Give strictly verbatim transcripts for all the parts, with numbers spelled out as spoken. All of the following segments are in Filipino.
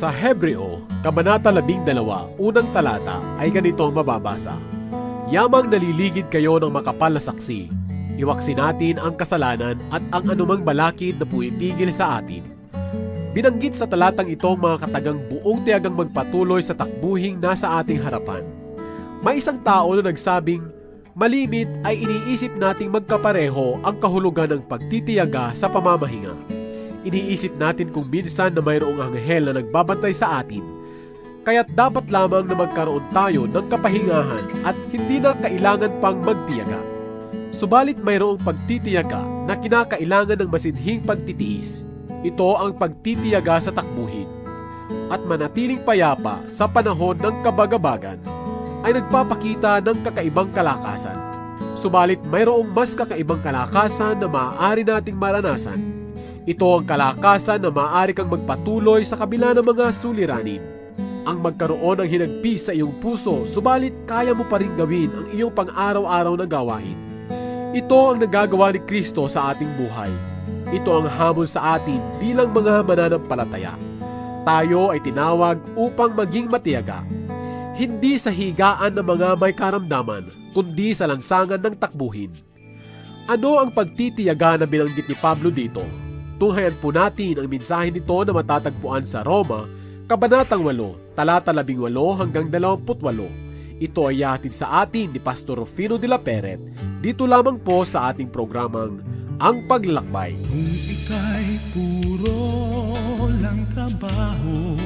Sa Hebreo, Kabanata labing dalawa, unang talata ay ganito ang mababasa. Yamang naliligid kayo ng makapal na saksi, iwaksi natin ang kasalanan at ang anumang balakid na pumipigil sa atin. Binanggit sa talatang ito ang mga katagang buong tiyagang magpatuloy sa takbuhing nasa ating harapan. May isang tao na nagsabing, malimit ay iniisip nating magkapareho ang kahulugan ng pagtitiyaga sa pamamahinga. Iniisip natin kung minsan na mayroong anghel na nagbabantay sa atin, kaya't dapat lamang na magkaroon tayo ng kapahingahan at hindi na kailangan pang magtiyaga. Subalit mayroong pagtitiyaga na kinakailangan ng masinhing pagtitiis. Ito ang pagtitiyaga sa takbuhin. At manatiling payapa sa panahon ng kabagabagan ay nagpapakita ng kakaibang kalakasan. Subalit mayroong mas kakaibang kalakasan na maaari nating maranasan. Ito ang kalakasan na maaari kang magpatuloy sa kabila ng mga suliranin. Ang magkaroon ng hinagpis sa iyong puso, subalit kaya mo pa rin gawin ang iyong pang-araw-araw na gawain. Ito ang nagagawa ni Kristo sa ating buhay. Ito ang hamon sa atin bilang mga mananampalataya. Tayo ay tinawag upang maging matiyaga. Hindi sa higaan ng mga may karamdaman, kundi sa lansangan ng takbuhin. Ano ang pagtitiyaga na binanggit ni Pablo dito? Tunghayan po natin ang mensahe nito na matatagpuan sa Roma, Kabanatang walo, talata labing walo hanggang dalawamput walo. Ito ay hatid sa atin ni Pastor Rufino de la Peret, dito lamang po sa ating programang Ang Paglalakbay. Kung ika'y puro lang trabaho,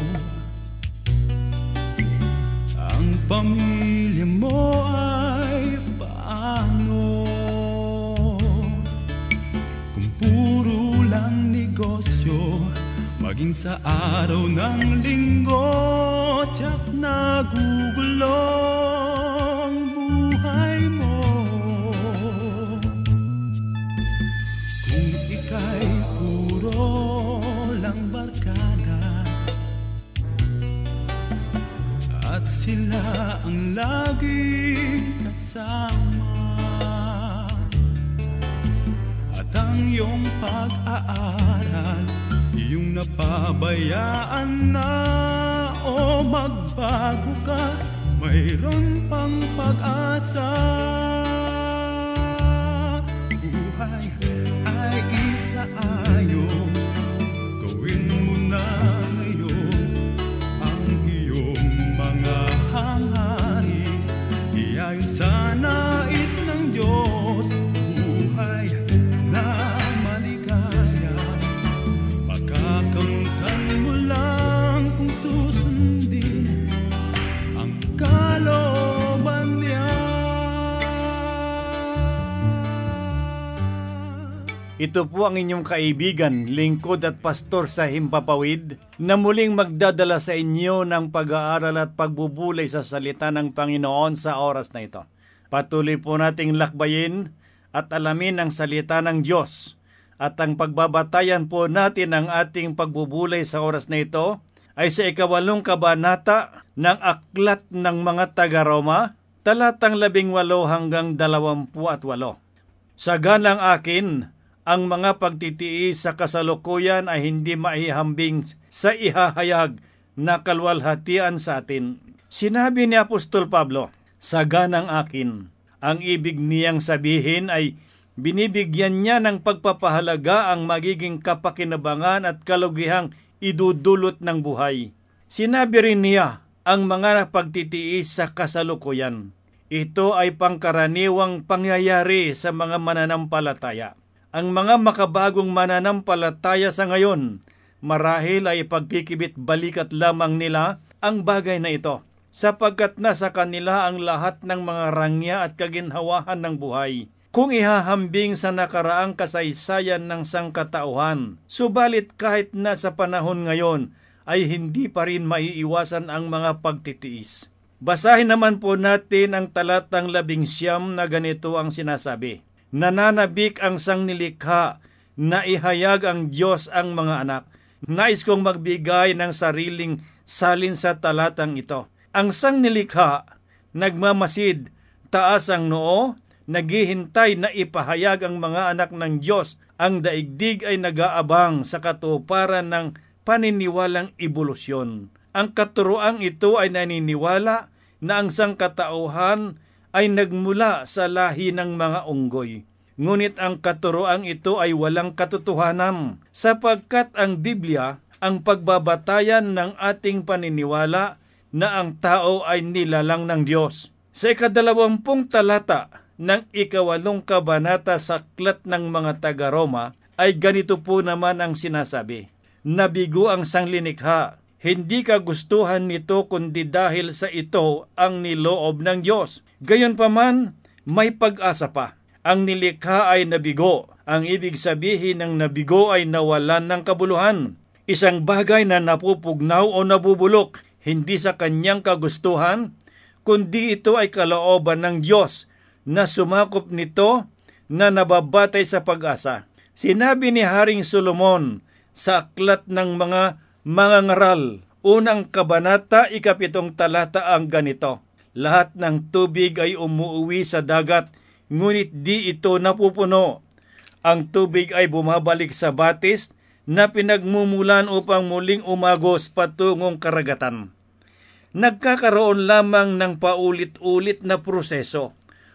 ang pamilya mo ay paano? Kung puro lang negosyo, maging sa araw ng linggo, tiyak nagugulo ang buhay mo. Kung ika'y puro lang barkada at sila ang laging kasama, at ang iyong pag-aaral yung napabayaan na, o magbago ka, mayroon pang pag-asa. Buhay ay isa ayos, gawin mo na ngayon ang iyong mga hangarin, iayon sa nais ng Diyos. Buhay na maligaya, makakamtan mo lang kung susundin ang kalooban niya. Ito po ang inyong kaibigan, lingkod at pastor sa Himpapawid, na muling magdadala sa inyo ng pag-aaral at pagbubulay sa salita ng Panginoon sa oras na ito. Patuloy po nating lakbayin at alamin ang salita ng Diyos. At ang pagbabatayan po natin ng ating pagbubulay sa oras na ito ay sa ikawalong kabanata ng Aklat ng mga taga-Roma, talatang labing walo hanggang dalawampu at walo. Saganang akin, ang mga pagtitiis sa kasalukuyan ay hindi maihambing sa ihahayag na kalwalhatian sa atin. Sinabi ni Apostol Pablo, saganang akin, ang ibig niyang sabihin ay binibigyan niya ng pagpapahalaga ang magiging kapakinabangan at kalugihang idudulot ng buhay. Sinabi rin niya ang mga pagtitiis sa kasalukuyan. Ito ay pangkaraniwang pangyayari sa mga mananampalataya. Ang mga makabagong mananampalataya sa ngayon, marahil ay pagkikibit balikat lamang nila ang bagay na ito, sapagkat nasa kanila ang lahat ng mga rangya at kaginhawahan ng buhay, kung ihahambing sa nakaraang kasaysayan ng sangkatauhan. Subalit kahit nasa panahon ngayon, ay hindi pa rin maiiwasan ang mga pagtitiis. Basahin naman po natin ang talatang labing siyam na ganito ang sinasabi. Nananabik ang sangnilikha na ihayag ang Diyos ang mga anak. Nais kong magbigay ng sariling salin sa talatang ito. Ang sangnilikha, nagmamasid, taas ang noo, naghihintay na ipahayag ang mga anak ng Diyos. Ang daigdig ay nag-aabang sa katuparan ng paniniwalang ebolusyon. Ang katuroang ito ay naniniwala na ang sangkatauhan ay nagmula sa lahi ng mga unggoy. Ngunit ang katuroang ito ay walang katotohanan, sapagkat ang Biblia ang pagbabatayan ng ating paniniwala na ang tao ay nilalang ng Diyos. Sa ikadalawampung talata ng ikawalong kabanata sa Aklat ng mga taga-Roma ay ganito po naman ang sinasabi: nabigo ang sanglinikha, hindi kagustuhan nito kundi dahil sa ito ang niloob ng Diyos. Gayunpaman, may pag-asa pa. Ang nilikha ay nabigo. Ang ibig sabihin ng nabigo ay nawalan ng kabuluhan. Isang bagay na napupugnaw o nabubulok, hindi sa kanyang kagustuhan, kundi ito ay kalooban ng Diyos na sumakop nito na nababatay sa pag-asa. Sinabi ni Haring Solomon sa Aklat ng mga Mangangaral, unang kabanata, ikapitong talata ang ganito: lahat ng tubig ay umuuwi sa dagat, ngunit di ito napupuno. Ang tubig ay bumabalik sa batis na pinagmumulan upang muling umagos patungong karagatan. Nagkakaroon lamang ng paulit-ulit na proseso.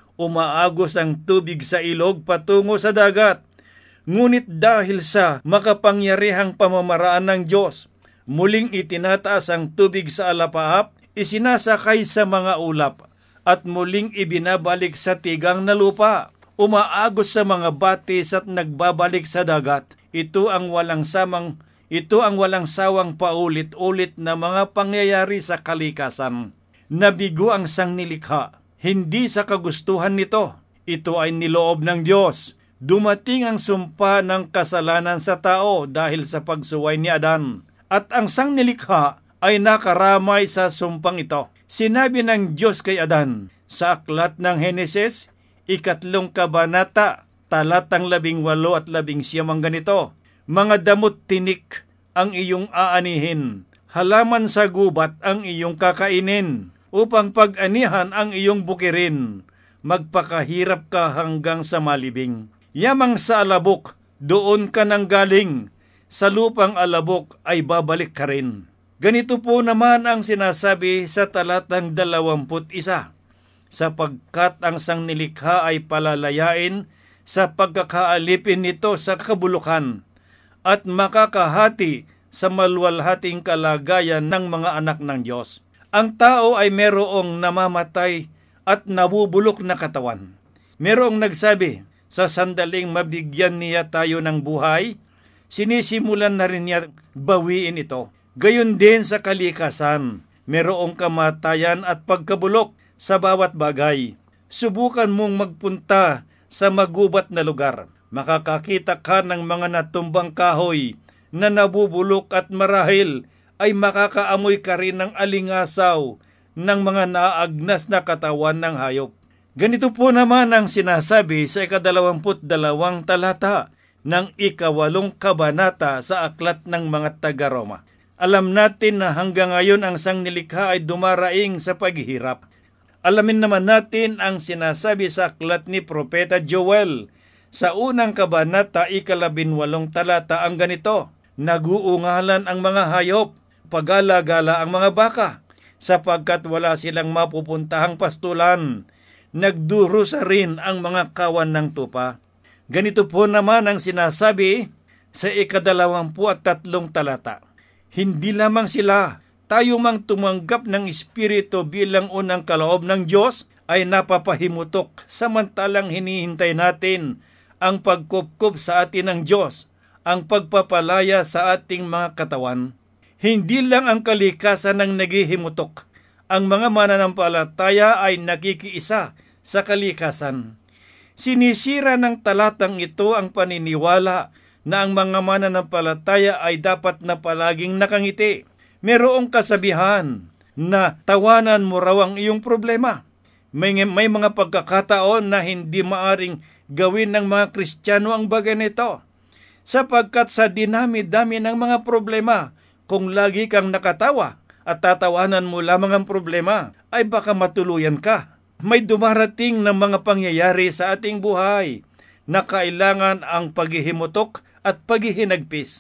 Umaagos ang tubig sa ilog patungo sa dagat. Ngunit dahil sa makapangyarihang pamamaraan ng Diyos, muling itinataas ang tubig sa alapaap, isinasakay sa mga ulap, at muling ibinabalik sa tigang na lupa. Umaagos sa mga batis at nagbabalik sa dagat. Ito ang walang samang ito ang walang sawang paulit-ulit na mga pangyayari sa kalikasan. Nabigo ang sangnilikha, hindi sa kagustuhan nito. Ito ay niloob ng Diyos. Dumating ang sumpa ng kasalanan sa tao dahil sa pagsuway ni Adan, at ang sangnilikha ay nakaramay sa sumpang ito. Sinabi ng Diyos kay Adan sa Aklat ng Henesis, ikatlong kabanata, talatang labing walo at labing siyam ang ganito: mga damot tinik ang iyong aanihin, halaman sa gubat ang iyong kakainin, upang pag-anihan ang iyong bukirin, magpakahirap ka hanggang sa malibing. Yamang sa alabok, doon ka nang galing, sa lupang alabok ay babalik ka rin. Ganito po naman ang sinasabi sa talatang dalawamput isa, sapagkat ang sangnilikha ay palalayain sa pagkakaalipin nito sa kabulukan, at makakahati sa maluwalhating kalagayan ng mga anak ng Diyos. Ang tao ay merong namamatay at nabubulok na katawan. Merong nagsabi, sa sandaling mabigyan niya tayo ng buhay, sinisimulan na rin niya bawiin ito. Gayon din sa kalikasan, merong kamatayan at pagkabulok sa bawat bagay. Subukan mong magpunta sa magubat na lugar. Makakakita ka ng mga natumbang kahoy na nabubulok at marahil ay makakaamoy ka rin ng alingasaw ng mga naagnas na katawan ng hayop. Ganito po naman ang sinasabi sa ikadalawamput dalawang talata ng ikawalong kabanata sa Aklat ng mga taga-Roma. Alam natin na hanggang ngayon ang sangnilikha ay dumaraing sa paghihirap. Alamin naman natin ang sinasabi sa aklat ni Propeta Joel sa unang kabanata, ikalabinwalong talata ang ganito: naguungalan ang mga hayop, pagala-gala ang mga baka, sapagkat wala silang mapupuntahang pastulan. Nagdurusa rin ang mga kawan ng tupa. Ganito po naman ang sinasabi sa ikadalawampu at tatlong talata. Hindi lamang sila, tayo mang tumanggap ng Espiritu bilang unang kaloob ng Diyos ay napapahimutok samantalang hinihintay natin ang pagkupkup sa atin ng Diyos, ang pagpapalaya sa ating mga katawan. Hindi lang ang kalikasan ang naghihimutok. Ang mga mananampalataya ay nakikiisa sa kalikasan. Sinisira ng talatang ito ang paniniwala na ang mga mananampalataya ay dapat na palaging nakangiti. Merong kasabihan na tawanan mo raw ang iyong problema. May, may mga pagkakataon na hindi maaring gawin ng mga Kristiyano ang bagay nito, sapagkat sa dinami-dami ng mga problema, kung lagi kang nakatawa at tatawanan mo lamang ang problema, ay baka matuluyan ka. May dumarating na mga pangyayari sa ating buhay na kailangan ang paghihimutok at paghihinagpis.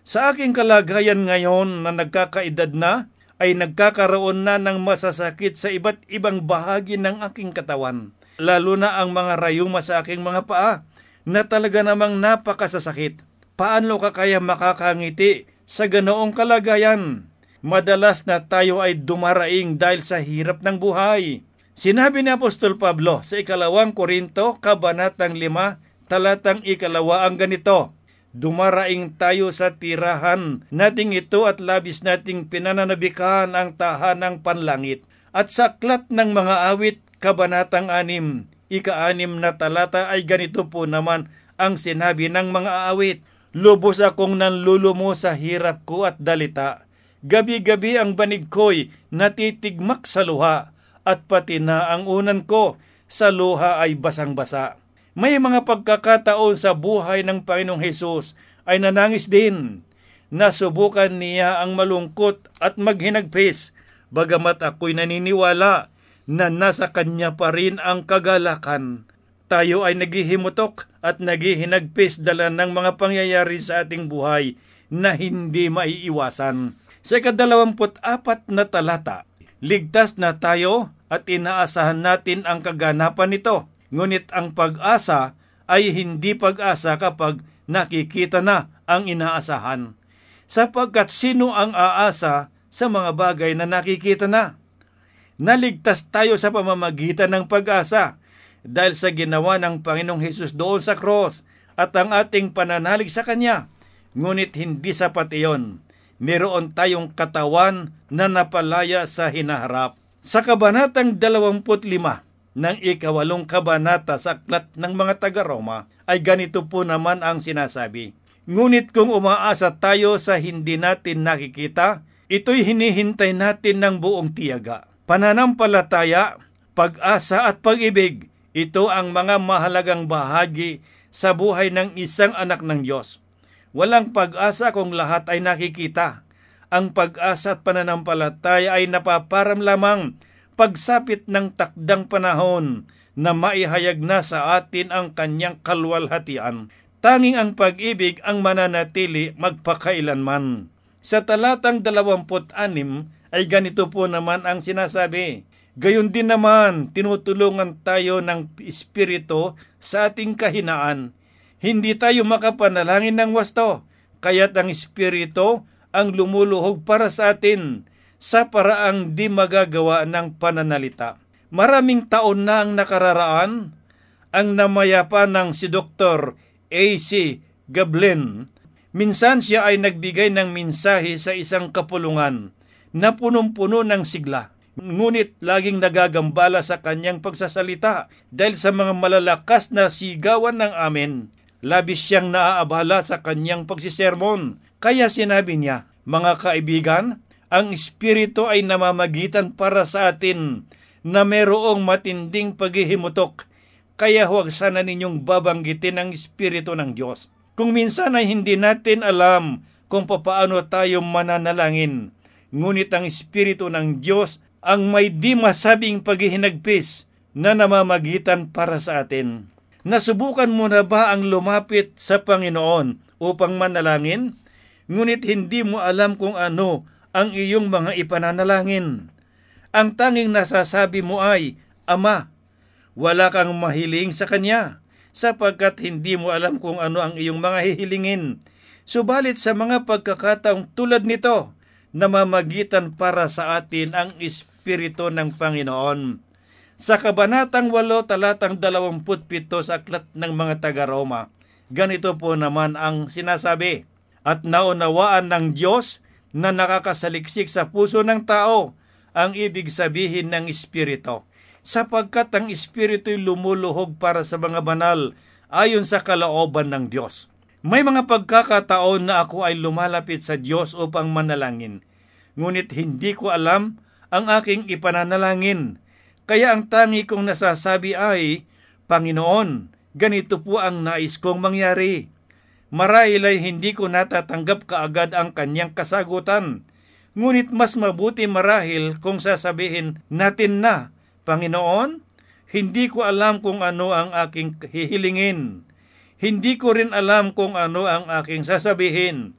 Sa aking kalagayan ngayon na nagkakaedad na, ay nagkakaroon na ng masasakit sa iba't ibang bahagi ng aking katawan. Lalo na ang mga rayuma sa aking mga paa, na talaga namang napakasasakit. Paano ka kaya makakangiti sa ganoong kalagayan? Madalas na tayo ay dumaraing dahil sa hirap ng buhay. Sinabi ni Apostol Pablo sa ikalawang Korinto, kabanatang lima, talatang ikalawa ang ganito, dumaraing tayo sa tirahan nating ito at labis nating pinananabikan ang tahanang panlangit. At sa aklat ng mga awit, kabanatang anim, ika-anim na talata ay ganito po naman ang sinabi ng mga awit, lubos akong nanlulumo sa hirap ko at dalita. Gabi-gabi ang banig ko'y natitigmak sa luha, at pati na ang unan ko sa luha ay basang-basa. May mga pagkakataon sa buhay ng Panginoong Hesus ay nanangis din. Nasubukan niya ang malungkot at maghinagpis, bagamat ako'y naniniwala na nasa kanya pa rin ang kagalakan. Tayo ay naghihimutok at naghihinagpis dala ng mga pangyayari sa ating buhay na hindi maiiwasan. Sa ikadalawamput apat na talata, ligtas na tayo at inaasahan natin ang kaganapan nito. Ngunit ang pag-asa ay hindi pag-asa kapag nakikita na ang inaasahan. Sapagkat sino ang aasa sa mga bagay na nakikita na? Naligtas tayo sa pamamagitan ng pag-asa dahil sa ginawa ng Panginoong Hesus doon sa cross at ang ating pananalig sa Kanya. Ngunit hindi sapat iyon. Meron tayong katawan na napalaya sa hinaharap. Sa kabanatang dalawamput lima ng ikawalong kabanata sa aklat ng mga taga-Roma, ay ganito po naman ang sinasabi. Ngunit kung umaasa tayo sa hindi natin nakikita, ito'y hinihintay natin ng buong tiyaga. Pananampalataya, pag-asa at pag-ibig, ito ang mga mahalagang bahagi sa buhay ng isang anak ng Diyos. Walang pag-asa kung lahat ay nakikita. Ang pag-asa at pananampalataya ay napaparam lamang pagsapit ng takdang panahon na maihayag na sa atin ang kanyang kalwalhatian. Tanging ang pag-ibig ang mananatili magpakailanman. Sa talatang dalawamput anim ay ganito po naman ang sinasabi. Gayon din naman, tinutulungan tayo ng Espiritu sa ating kahinaan. Hindi tayo makapanalangin ng wasto, kaya't ang Espiritu ang lumuluhog para sa atin sa paraang di magagawa ng pananalita. Maraming taon na ang nakararaan, ang namayapa ng si Doktor A C Gablin. Minsan siya ay nagbigay ng mensahe sa isang kapulungan na punong-puno ng sigla. Ngunit laging nagagambala sa kanyang pagsasalita dahil sa mga malalakas na sigawan ng amen. Labis siyang naaabala sa kanyang pagsisermon. Kaya sinabi niya, mga kaibigan, ang Espiritu ay namamagitan para sa atin na merong matinding paghihimutok. Kaya huwag sana ninyong babanggitin ang Espiritu ng Diyos. Kung minsan ay hindi natin alam kung papaano tayo mananalangin, ngunit ang Espiritu ng Diyos ang may di masabing paghihinagpis na namamagitan para sa atin. Nasubukan mo na ba ang lumapit sa Panginoon upang manalangin? Ngunit hindi mo alam kung ano ang iyong mga ipananalangin. Ang tanging nasasabi mo ay, Ama, wala kang mahiling sa Kanya, sapagkat hindi mo alam kung ano ang iyong mga hihilingin. Subalit sa mga pagkakataong tulad nito, namamagitan para sa atin ang Espiritu ng Panginoon. Sa kabanatang walo talatang dalawamput pito sa aklat ng mga taga-Roma, ganito po naman ang sinasabi, at naunawaan ng Diyos na nakakasaliksik sa puso ng tao ang ibig sabihin ng Espiritu, sapagkat ang Espiritu'y lumuluhog para sa mga banal ayon sa kalooban ng Diyos. May mga pagkakataon na ako ay lumalapit sa Diyos upang manalangin, ngunit hindi ko alam ang aking ipananalangin. Kaya ang tangi kong nasasabi ay, Panginoon, ganito po ang nais kong mangyari. Marahil ay hindi ko natatanggap kaagad ang kanyang kasagutan, ngunit mas mabuti marahil kung sasabihin natin na, Panginoon, hindi ko alam kung ano ang aking hihilingin. Hindi ko rin alam kung ano ang aking sasabihin.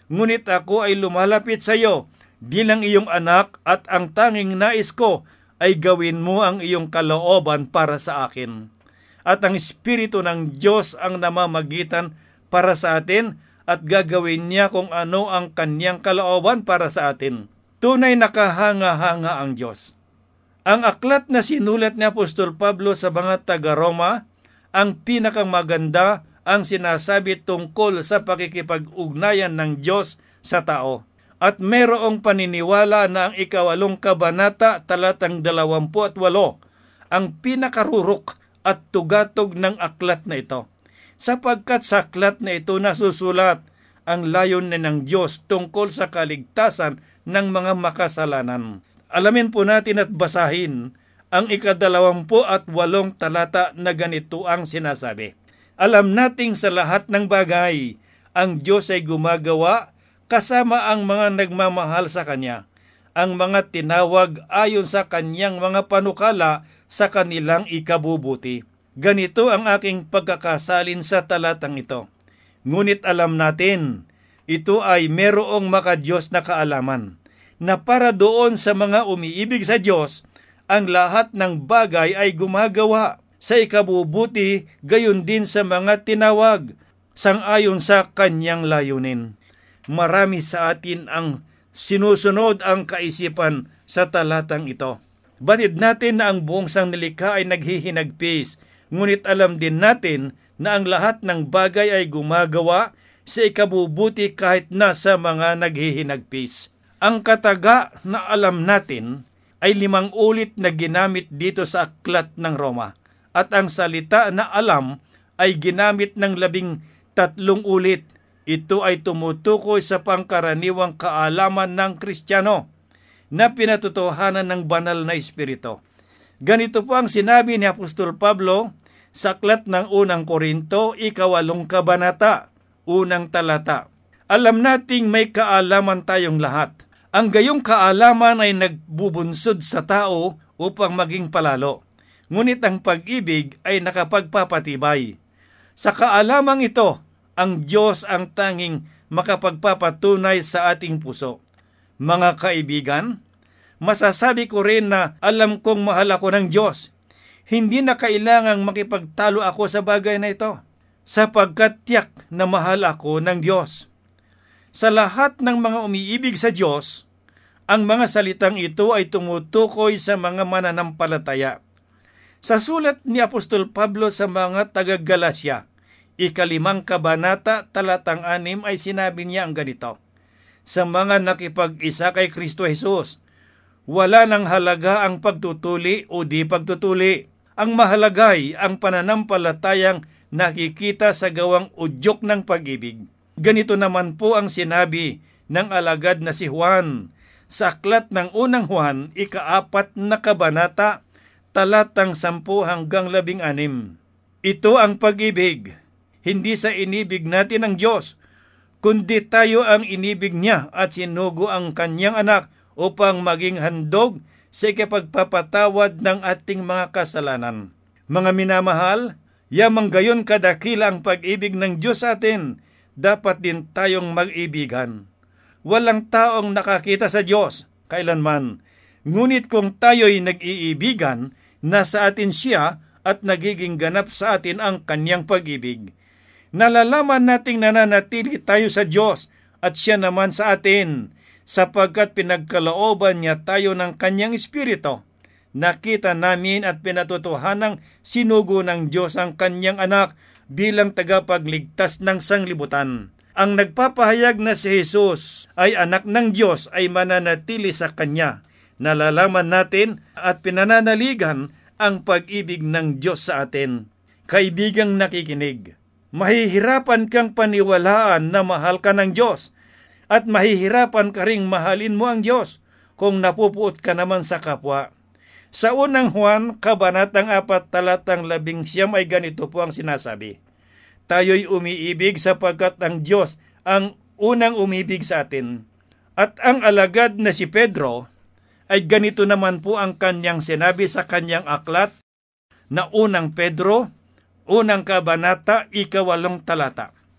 ngunit ako ay lumalapit sa iyo bilang iyong anak at ang tanging nais ko ay gawin mo ang iyong kalooban para sa akin. At ang Espiritu ng Diyos ang namamagitan para sa atin at gagawin niya kung ano ang kanyang kalooban para sa atin. Tunay nakahanga-hanga ang Diyos. Ang aklat na sinulat ni Apostol Pablo sa mga taga-Roma, ang pinakamaganda ang sinasabi tungkol sa pakikipag-ugnayan ng Diyos sa tao. At merong paniniwala na ang ikawalong kabanata talatang dalawampu at walo ang pinakarurok at tugatog ng aklat na ito. Sapagkat sa aklat na ito nasusulat ang layunin ng Diyos tungkol sa kaligtasan ng mga makasalanan. Alamin po natin at basahin ang ikadalawampu at walong talata na ganito ang sinasabi. Alam nating sa lahat ng bagay, ang Diyos ay gumagawa kasama ang mga nagmamahal sa Kanya, ang mga tinawag ayon sa Kanyang mga panukala sa kanilang ikabubuti. Ganito ang aking pagkakasalin sa talatang ito. Ngunit alam natin, ito ay merong makadiyos na kaalaman, na para doon sa mga umiibig sa Diyos, ang lahat ng bagay ay gumagawa sa ikabubuti, gayon din sa mga tinawag, sangayon sa Kanyang layunin. Marami sa atin ang sinusunod ang kaisipan sa talatang ito. Batid natin na ang buong sangnilikha ay naghihinagpis, ngunit alam din natin na ang lahat ng bagay ay gumagawa sa ikabubuti kahit na sa mga naghihinagpis. Ang kataga na alam natin ay limang ulit na ginamit dito sa aklat ng Roma, at ang salita na alam ay ginamit ng labing tatlong ulit. Ito ay tumutukoy sa pangkaraniwang kaalaman ng Kristiyano na pinatutuhanan ng banal na Espiritu. Ganito po ang sinabi ni Apostol Pablo sa aklat ng unang Korinto, ikawalong kabanata, unang talata. Alam nating may kaalaman tayong lahat. Ang gayong kaalaman ay nagbubunsod sa tao upang maging palalo. Ngunit ang pag-ibig ay nakapagpapatibay. Sa kaalamang ito, ang Diyos ang tanging makapagpapatunay sa ating puso. Mga kaibigan, masasabi ko rin na alam kong mahal ako ng Diyos. Hindi na kailangang makipagtalo ako sa bagay na ito, sapagkat tiyak na mahal ako ng Diyos. Sa lahat ng mga umiibig sa Diyos, ang mga salitang ito ay tumutukoy sa mga mananampalataya. Sa sulat ni Apostol Pablo sa mga taga-Galasya, ikalimang kabanata, talatang anim ay sinabi niya ang ganito. Sa mga nakipag-isa kay Kristo Jesus, wala nang halaga ang pagtutuli o di pagtutuli. Ang mahalagay ang pananampalatayang nakikita sa gawang udyok ng pag-ibig. Ganito naman po ang sinabi ng alagad na si Juan sa aklat ng unang Juan, ikaapat na kabanata, talatang sampu hanggang labing anim. Ito ang pag-ibig, hindi sa inibig natin ang Diyos, kundi tayo ang inibig niya at sinugo ang kanyang anak upang maging handog sa ikapagpapatawad ng ating mga kasalanan. Mga minamahal, yamang gayon kadakila ang pag-ibig ng Diyos sa atin, dapat din tayong mag-ibigan. Walang taong nakakita sa Diyos kailanman, ngunit kung tayo'y nag-iibigan, nasa atin siya at nagiging ganap sa atin ang kanyang pag-ibig. Nalalaman nating nananatili tayo sa Diyos at siya naman sa atin, sapagkat pinagkalooban niya tayo ng kanyang Espiritu. Nakita namin at pinatutuhanang sinugo ng Diyos ang kanyang anak bilang tagapagligtas ng sanglibutan. Ang nagpapahayag na si Jesus ay anak ng Diyos ay mananatili sa kanya. Nalalaman natin at pinananaligan ang pag-ibig ng Diyos sa atin. Kaibigang nakikinig, mahihirapan kang paniwalaan na mahal ka ng Diyos, at mahihirapan ka ring mahalin mo ang Diyos kung napupuot ka naman sa kapwa. Sa unang Juan, kabanatang apat, talatang labing siyam ay ganito po ang sinasabi. Tayo'y umiibig sapagkat ang Diyos ang unang umibig sa atin. At ang alagad na si Pedro ay ganito naman po ang kanyang sinabi sa kanyang aklat na unang Pedro, unang kabanata, ikawalong talata.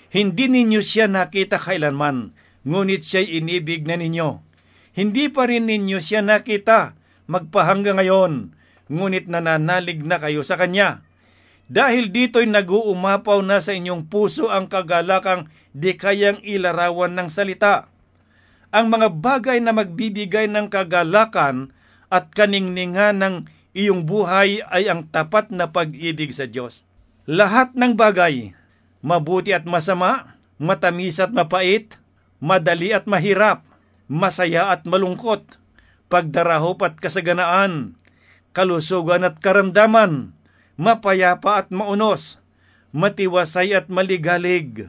Hindi ninyo siya nakita kailanman, ngunit siya'y inibig na ninyo. Hindi pa rin ninyo siya nakita magpahanggang ngayon, ngunit nananalig na kayo sa Kanya. Dahil dito'y nag-uumapaw na sa inyong puso ang kagalakang di kayang ilarawan ng salita. Ang mga bagay na magbibigay ng kagalakan at kaningningan ng iyong buhay ay ang tapat na pag-ibig sa Diyos. Lahat ng bagay, mabuti at masama, matamis at mapait, madali at mahirap, masaya at malungkot, pagdarahop at kasaganaan, kalusugan at karamdaman, mapayapa at maunos, matiwasay at maligalig,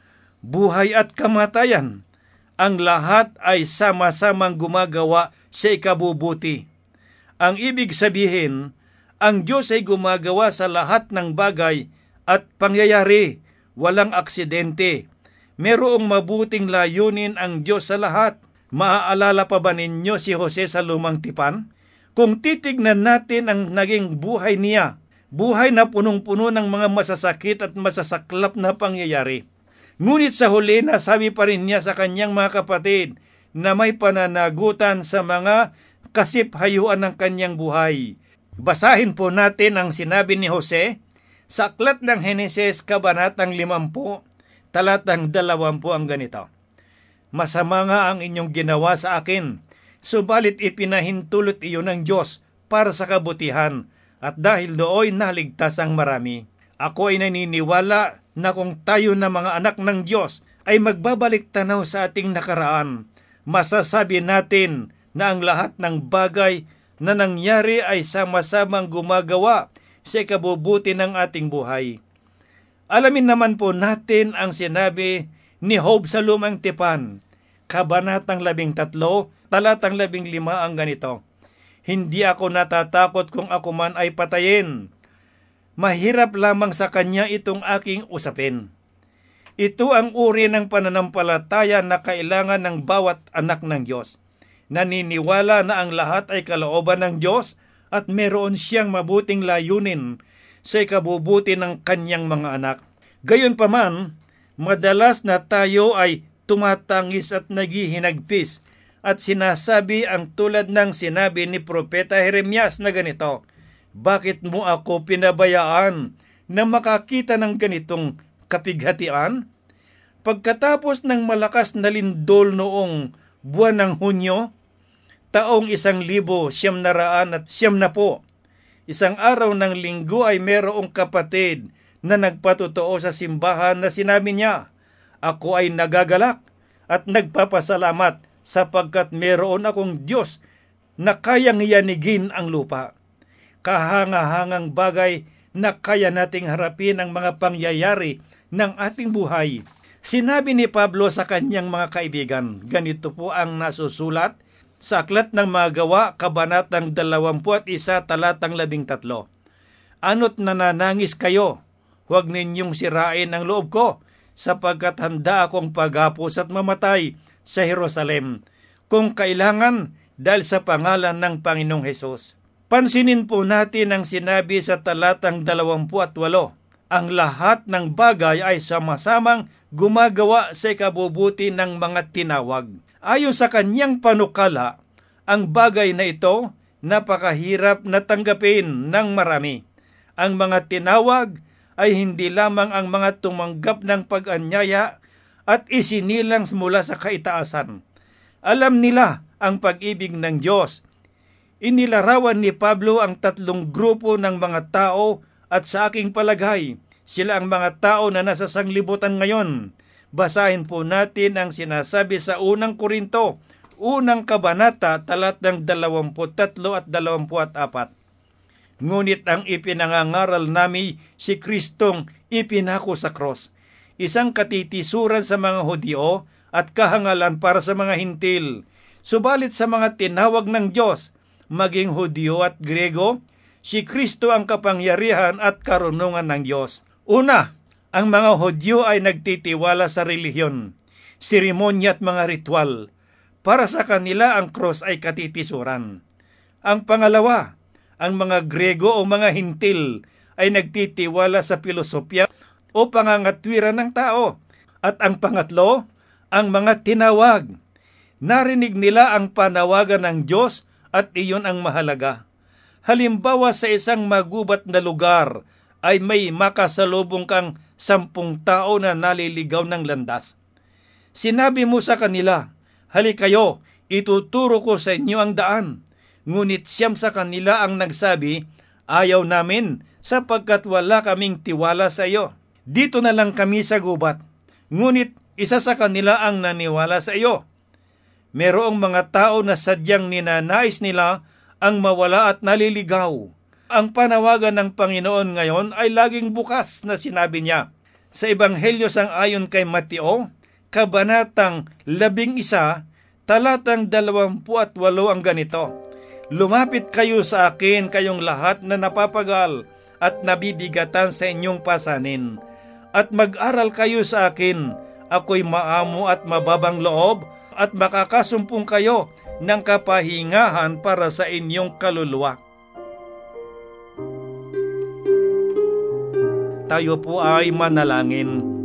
buhay at kamatayan, ang lahat ay sama-samang gumagawa sa ikabubuti. Ang ibig sabihin, ang Diyos ay gumagawa sa lahat ng bagay at pangyayari, walang aksidente. Merong mabuting layunin ang Diyos sa lahat. Maaalala pa ba ninyo si Jose sa Lumang Tipan? Kung titignan natin ang naging buhay niya, buhay na punong-puno ng mga masasakit at masasaklap na pangyayari. Ngunit sa huli, nasabi pa rin niya sa kanyang mga kapatid na may pananagutan sa mga kasiphayuan ng kanyang buhay. Basahin po natin ang sinabi ni Jose sa aklat ng Heneses, kabanatang limampu, talatang dalawampu ang ganito. Masama nga ang inyong ginawa sa akin, subalit ipinahintulot iyon ng Diyos para sa kabutihan, at dahil dooy naligtas ang marami. Ako ay naniniwala na kung tayo na mga anak ng Diyos ay magbabalik tanaw sa ating nakaraan, masasabi natin na ang lahat ng bagay na nangyari ay sama-samang gumagawa sa ikabubuti ng ating buhay. Alamin naman po natin ang sinabi ni Job sa Lumang Tipan, kabanatang labing tatlo, talatang labing lima ang ganito. Hindi ako natatakot kung ako man ay patayin. Mahirap lamang sa kanya itong aking usapin. Ito ang uri ng pananampalataya na kailangan ng bawat anak ng Diyos. Naniniwala na ang lahat ay kalooban ng Diyos at meron siyang mabuting layunin sa ikabubuti ng kanyang mga anak. Gayunpaman, madalas na tayo ay tumatangis at naghihinagpis at sinasabi ang tulad ng sinabi ni Propeta Jeremias na ganito, bakit mo ako pinabayaan na makakita ng ganitong kapighatian? Pagkatapos ng malakas na lindol noong buwan ng Hunyo, taong isang libo siyam na raan at siyam na po, isang araw ng linggo ay merong kapatid na nagpatotoo sa simbahan na sinabi niya, ako ay nagagalak at nagpapasalamat sapagkat meron akong Diyos na kayang yanigin ang lupa. Kahangahangang bagay na kaya nating harapin ang mga pangyayari ng ating buhay. Sinabi ni Pablo sa kanyang mga kaibigan, ganito po ang nasusulat sa aklat ng mga gawa, kabanatang dalawampu at isa, talatang labing tatlo. Ano't nananangis kayo, huwag ninyong sirain ang loob ko, sapagkat handa akong paghapos at mamatay sa Jerusalem, kung kailangan dahil sa pangalan ng Panginoong Hesus. Pansinin po natin ang sinabi sa talatang dalawampu at walo. Ang lahat ng bagay ay sama-samang gumagawa sa ikabubuti ng mga tinawag. Ayon sa kanyang panukala, ang bagay na ito napakahirap na tanggapin ng marami. Ang mga tinawag ay hindi lamang ang mga tumanggap ng pag-anyaya at isinilang mula sa kaitaasan. Alam nila ang pag-ibig ng Diyos. Inilarawan ni Pablo ang tatlong grupo ng mga tao at sa aking palagay, sila ang mga tao na nasa sanglibutan ngayon. Basahin po natin ang sinasabi sa unang Korinto, unang kabanata, talatang dalawamput tatlo at dalawamput apat. Ngunit ang ipinangangaral nami si Kristong ipinako sa cross, isang katitisuran sa mga Hudyo at kahangalan para sa mga Hintil. Subalit sa mga tinawag ng Diyos, maging Hudyo at Grego, si Kristo ang kapangyarihan at karunungan ng Diyos. Una, ang mga Hudyo ay nagtitiwala sa relihiyon, seremonya at mga ritual. Para sa kanila, ang cross ay katitisuran. Ang pangalawa, ang mga Grego o mga Hintil ay nagtitiwala sa pilosopya o pangangatwiran ng tao. At ang pangatlo, ang mga tinawag. Narinig nila ang panawagan ng Diyos at iyon ang mahalaga. Halimbawa, sa isang magubat na lugar ay may makasalubong kang sampung tao na naliligaw ng landas. Sinabi mo sa kanila, "Hali kayo, ituturo ko sa inyo ang daan." Ngunit siyam sa kanila ang nagsabi, "Ayaw namin sapagkat wala kaming tiwala sa iyo. Dito na lang kami sa gubat." Ngunit isa sa kanila ang naniwala sa iyo. Merong mga tao na sadyang ninanais nila ang mawala at naliligaw. Ang panawagan ng Panginoon ngayon ay laging bukas na sinabi niya. Sa Ebanghelyo sang-ayon kay Mateo, Kabanatang labing isa, talatang dalawampu at walo ang ganito, "Lumapit kayo sa akin, kayong lahat na napapagal at nabibigatan sa inyong pasanin, at mag-aral kayo sa akin, ako'y maamo at mababang loob, at makakasumpong kayo ng kapahingahan para sa inyong kaluluwa." Tayo po ay manalangin.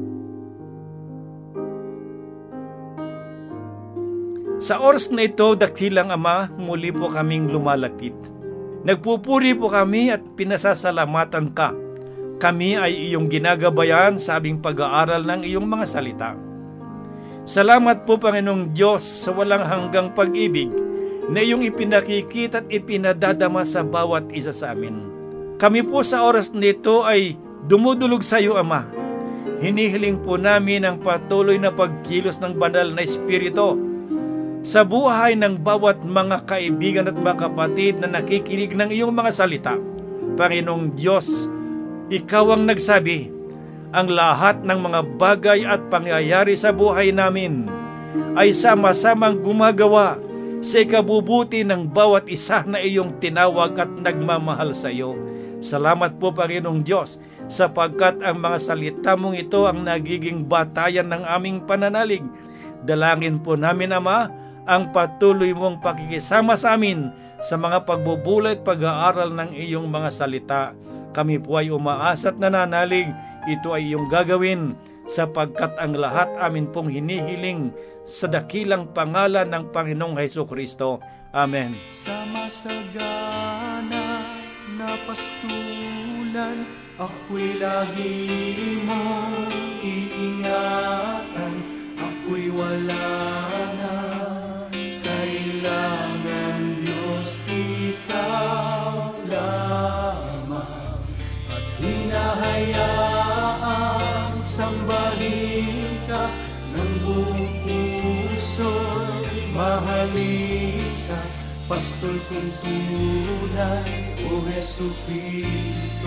Sa oras na ito, dakilang Ama, muli po kaming lumalapit. Nagpupuri po kami at pinasasalamatan ka. Kami ay iyong ginagabayan sa aming pag-aaral ng iyong mga salita. Salamat po, Panginoong Diyos, sa walang hanggang pag-ibig na iyong ipinakikita at ipinadadama sa bawat isa sa amin. Kami po sa oras nito ay dumudulog sa iyo, Ama. Hinihiling po namin ang patuloy na pagkilos ng banal na Espiritu sa buhay ng bawat mga kaibigan at mga kapatid na nakikinig ng iyong mga salita. Panginoong Diyos, ikaw ang nagsabi, ang lahat ng mga bagay at pangyayari sa buhay namin ay sama-samang gumagawa sa ikabubuti ng bawat isa na iyong tinawag at nagmamahal sa iyo. Salamat po, Panginoong Diyos, sapagkat ang mga salita mong ito ang nagiging batayan ng aming pananalig. Dalangin po namin, Ama, ang patuloy mong pakikisama sa amin sa mga pagbubulay at pag-aaral ng iyong mga salita. Kami po ay umaasa at nananalig, ito ay iyong gagawin, sapagkat ang lahat amin pong hinihiling sa dakilang pangalan ng Panginoong Hesukristo. Amen. Sa masagana na pastulan, ako'y lagi mong iingatan, ako'y wala na kailangan, Diyos, ikaw lamang, at hinahayaang sambahin ka ng buong puso, mahalin ka, pastol kong tunay, O Jesucristo,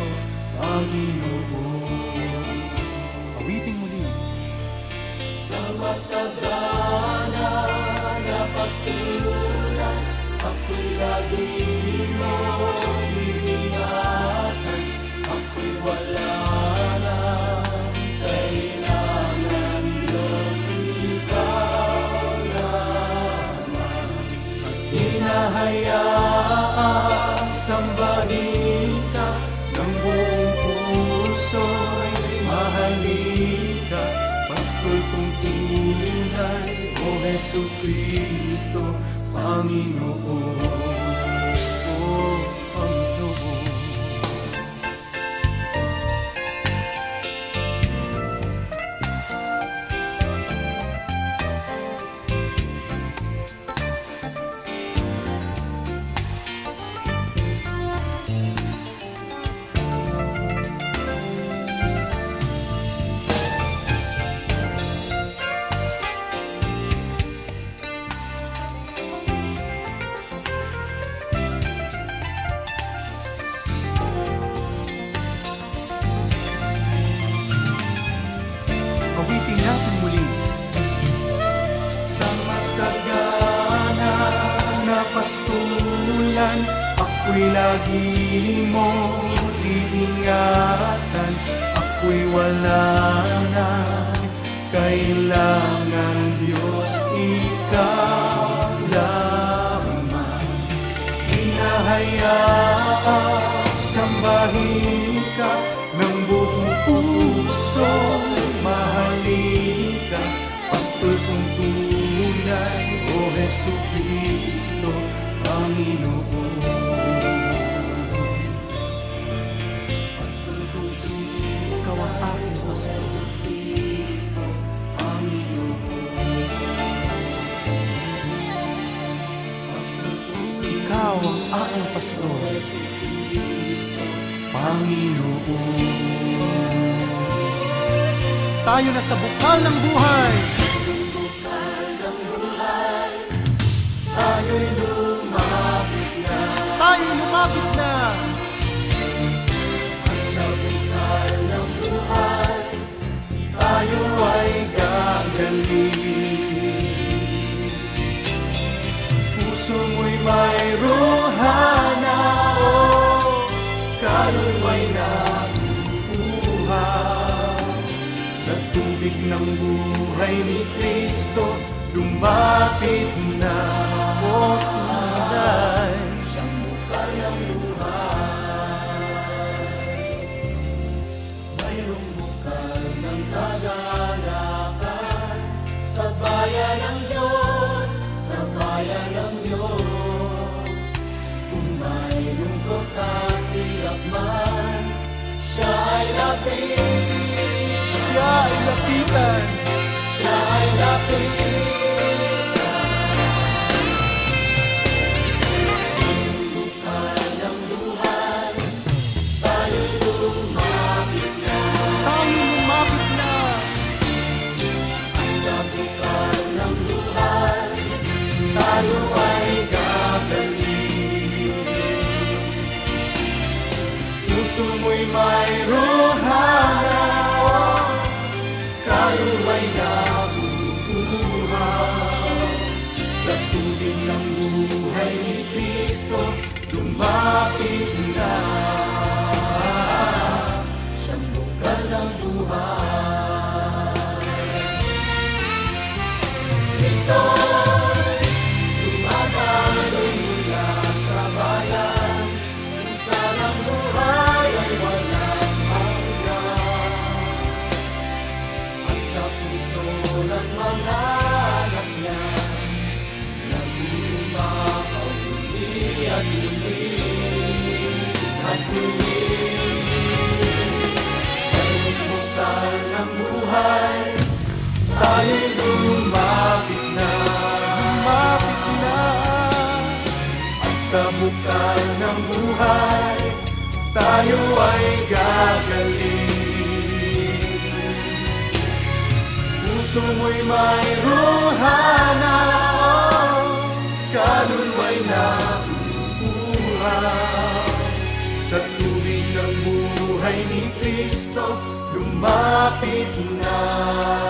Panginoon. Awiting muli. Sa masagana na pastulan, ako'y lagi mo iingatan, ako'y wala na kailangan, Diyos, ikaw lamang, at hinahayaang sambahin ka ng buong puso'y mahalin ka, paskol kong tunay, O Jesucristo, Panginoon. O Panginoon. Awitin natin muli. Sa masagana na pastulan, ako'y lagi mo iingatan, ako'y wala na kailangan, Diyos, ikaw lamang, hinahayaan sambahin ka ng buong puso, mahalin Panginoon. Tayo na sa bukal ng buhay. Tayo'y lumapit na. Tayo'y lumapit na. Sa bukal ng buhay, tayo ay gagaling. Puso mo'y mayroon na, oh, kaluluwa'y nabubuhay. Sa tubig ng buhay ni Kristo, lumapit na, oh, tunay siyang bukal ng buhay. Mayroong bukal ng kagalakan sa bayan ng Diyos, sa bayan ng Diyos. Kung may lungkot at hirap man, siya ay lapit, siya ay lapitan, siya ay lapit. Tayo ay gagaling. Puso mo'y mayroon na, kaluluwa'y nabubuhay. Sa tubig ng buhay ni Kristo, lumapit na, siyang bukal ng buhay. Ito at muli, sa bukal ng buhay, tayo'y lumapit na, lumapit na. At sa bukal ng buhay, tayo ay gagaling. Puso mo'y mayroon na, kaluluwa'y nabubuhay. Sa tubig ng buhay ni Kristo, lumapit na.